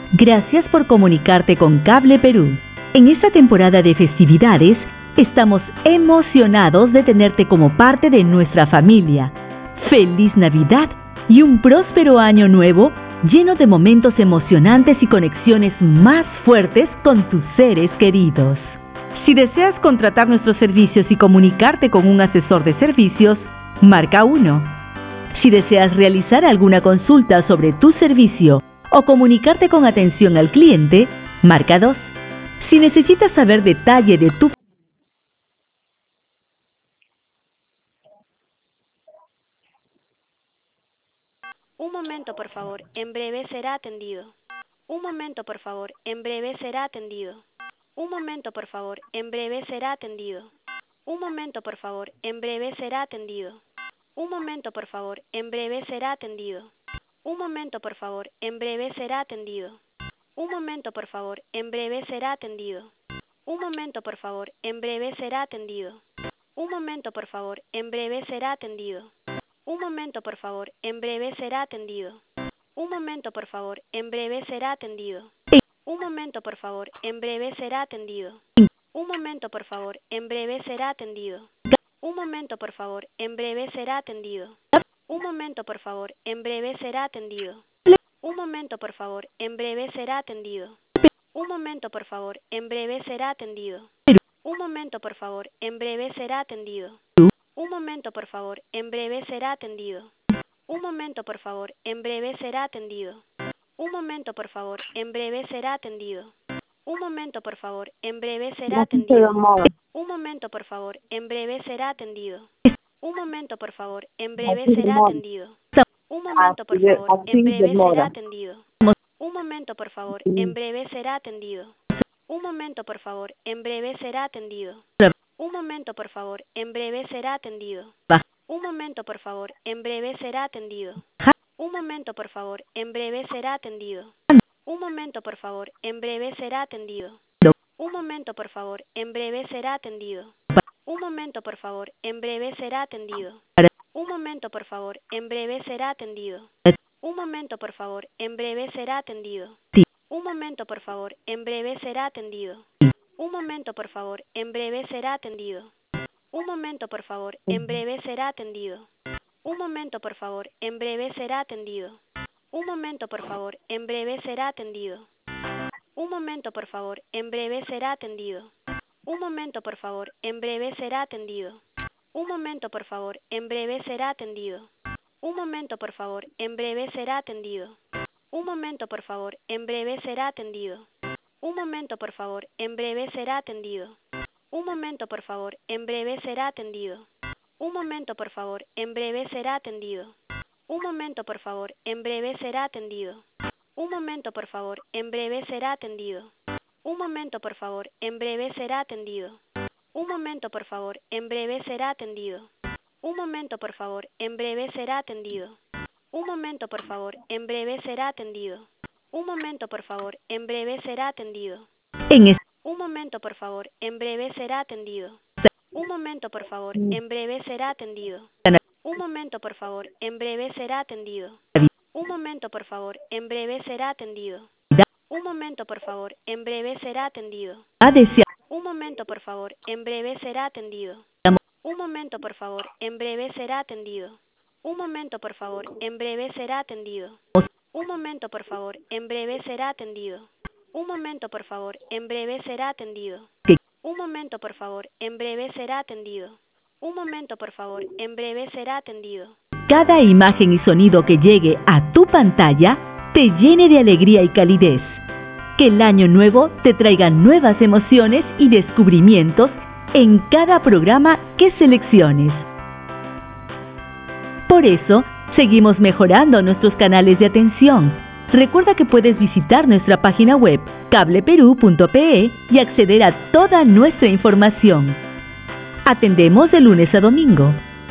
Gracias por comunicarte con Cable Perú. En esta temporada de festividades, estamos emocionados de tenerte como parte de nuestra familia. ¡Feliz Navidad y un próspero año nuevo lleno de momentos emocionantes y conexiones más fuertes con tus seres queridos! Si deseas contratar nuestros servicios y comunicarte con un asesor de servicios, marca 1. Si deseas realizar alguna consulta sobre tu servicio o comunicarte con atención al cliente, marca 2. Si necesitas saber detalle de tu... Un momento, por favor. En breve será atendido. Un momento, por favor. En breve será atendido. Un momento, por favor. En breve será atendido. Un momento, por favor. En breve será atendido. Un momento, por favor. En breve será atendido. Un momento, por favor. En breve será atendido. Un momento, por favor. En breve será atendido. Un momento, por favor. En breve será atendido. Un momento, por favor. En breve será atendido. Un momento, por favor. En breve será atendido. Un momento, por favor. En breve será atendido. Un momento, por favor. En breve será atendido. Un momento, por favor. En breve será atendido. Un momento, por favor. En breve será atendido. Un momento, por favor. En breve será atendido. Un momento, por favor. En breve será atendido. Un momento, por favor. En breve será atendido. Un momento, por favor. En breve será atendido. Un momento, por favor. En breve será atendido. Un momento, por favor. En breve será atendido. Un momento, por favor. En breve será atendido. Un momento, por favor. En breve será atendido. Un momento, por favor. En breve será atendido. Un momento, por favor. En breve será atendido. Un momento, por favor. En breve será atendido. Un momento, por favor. En breve será atendido. Un momento, por favor. En breve será atendido. Un momento, por favor. En breve será atendido. Un momento, por favor. En breve será atendido. Un momento, por favor. En breve será atendido. Un momento, por favor. En breve será atendido. Un momento, por favor. En breve será atendido. Un momento, por favor. En breve será atendido. Un momento, por favor. En breve será atendido. Un momento, por favor. En breve será atendido. Un momento, por favor. En breve será atendido. Un momento, por favor. En breve será atendido. Un momento, por favor. En breve será atendido. Un momento, por favor. En breve será atendido. Un momento, por favor. En breve será atendido. Un momento, por favor. En breve será atendido. Un momento, por favor. En breve será atendido. Un momento, por favor. En breve será atendido. Un momento, por favor. En breve será atendido. Un momento, por favor. En breve será atendido. Un momento, por favor. En breve será atendido. Un momento, por favor. En breve será atendido. Un momento, por favor. En breve será atendido. Un momento, por favor. En breve será atendido. Un momento, por favor. En breve será atendido. Un momento, por favor. En breve será atendido. Un momento, por favor. En breve será atendido. Un momento, por favor. En breve será atendido. Un momento, por favor. En breve será atendido. Un momento, por favor. En breve será atendido. Un momento, por favor. En breve será atendido. Un momento, por favor. En breve será atendido. Un momento, por favor. En breve será atendido. Un momento, por favor. En breve será atendido. Un momento, por favor. En breve será atendido. Un momento, por favor. En breve será atendido. Un momento, por favor. En breve será atendido. Un momento, por favor. En breve será atendido. Un momento, por favor. En breve será atendido. Un momento, por favor. En breve será atendido. Un momento, por favor. En breve será atendido. Un momento, por favor. En breve será atendido. Cada imagen y sonido que llegue a tu pantalla te llene de alegría y calidez. Que el año nuevo te traiga nuevas emociones y descubrimientos en cada programa que selecciones. Por eso, seguimos mejorando nuestros canales de atención. Recuerda que puedes visitar nuestra página web cableperú.pe y acceder a toda nuestra información. Atendemos de lunes a domingo.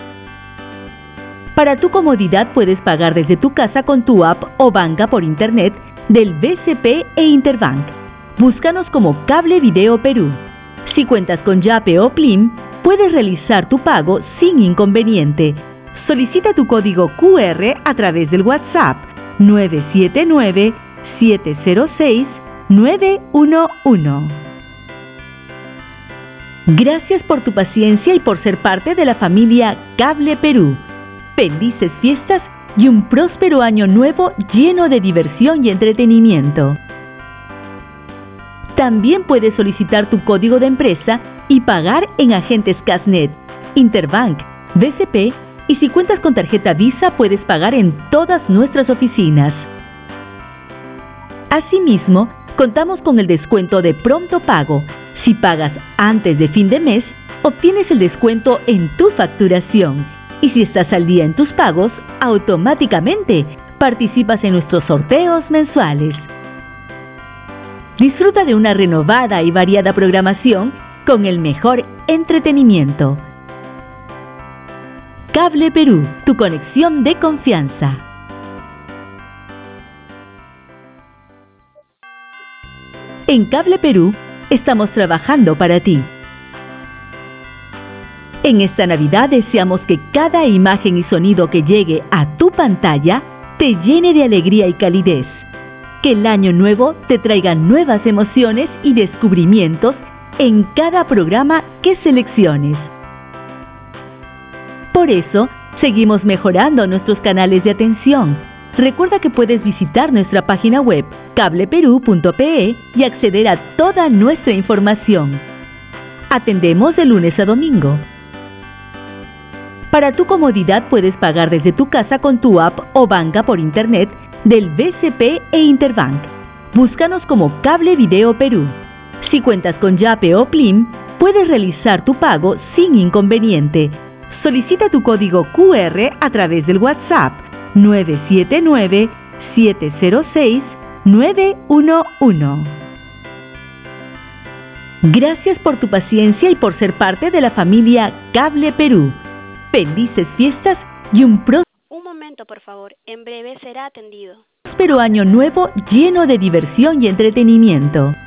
Para tu comodidad puedes pagar desde tu casa con tu app o banca por internet del BCP e Interbank. Búscanos como Cable Video Perú. Si cuentas con Yape o Plim, puedes realizar tu pago sin inconveniente. Solicita tu código QR a través del WhatsApp 979 974-706-911. Gracias por tu paciencia y por ser parte de la familia Cable Perú. Felices fiestas y un próspero año nuevo lleno de diversión y entretenimiento. También puedes solicitar tu código de empresa y pagar en agentes Casnet, Interbank, BCP, y si cuentas con tarjeta Visa puedes pagar en todas nuestras oficinas. Asimismo, contamos con el descuento de pronto pago. Si pagas antes de fin de mes, obtienes el descuento en tu facturación. Y si estás al día en tus pagos, automáticamente participas en nuestros sorteos mensuales. Disfruta de una renovada y variada programación con el mejor entretenimiento. Cable Perú, tu conexión de confianza. En Cable Perú, estamos trabajando para ti. En esta Navidad deseamos que cada imagen y sonido que llegue a tu pantalla te llene de alegría y calidez. Que el año nuevo te traiga nuevas emociones y descubrimientos en cada programa que selecciones. Por eso, seguimos mejorando nuestros canales de atención. Recuerda que puedes visitar nuestra página web cableperú.pe y acceder a toda nuestra información. Atendemos de lunes a domingo. Para tu comodidad puedes pagar desde tu casa con tu app o banca por internet del BCP e Interbank. Búscanos como Cable Video Perú. Si cuentas con Yape o Plim, puedes realizar tu pago sin inconveniente. Solicita tu código QR a través del WhatsApp 979-706-911. Gracias por tu paciencia y por ser parte de la familia Cable Perú. Felices fiestas y un próspero Un momento, por favor. En breve será atendido. año nuevo lleno de diversión y entretenimiento.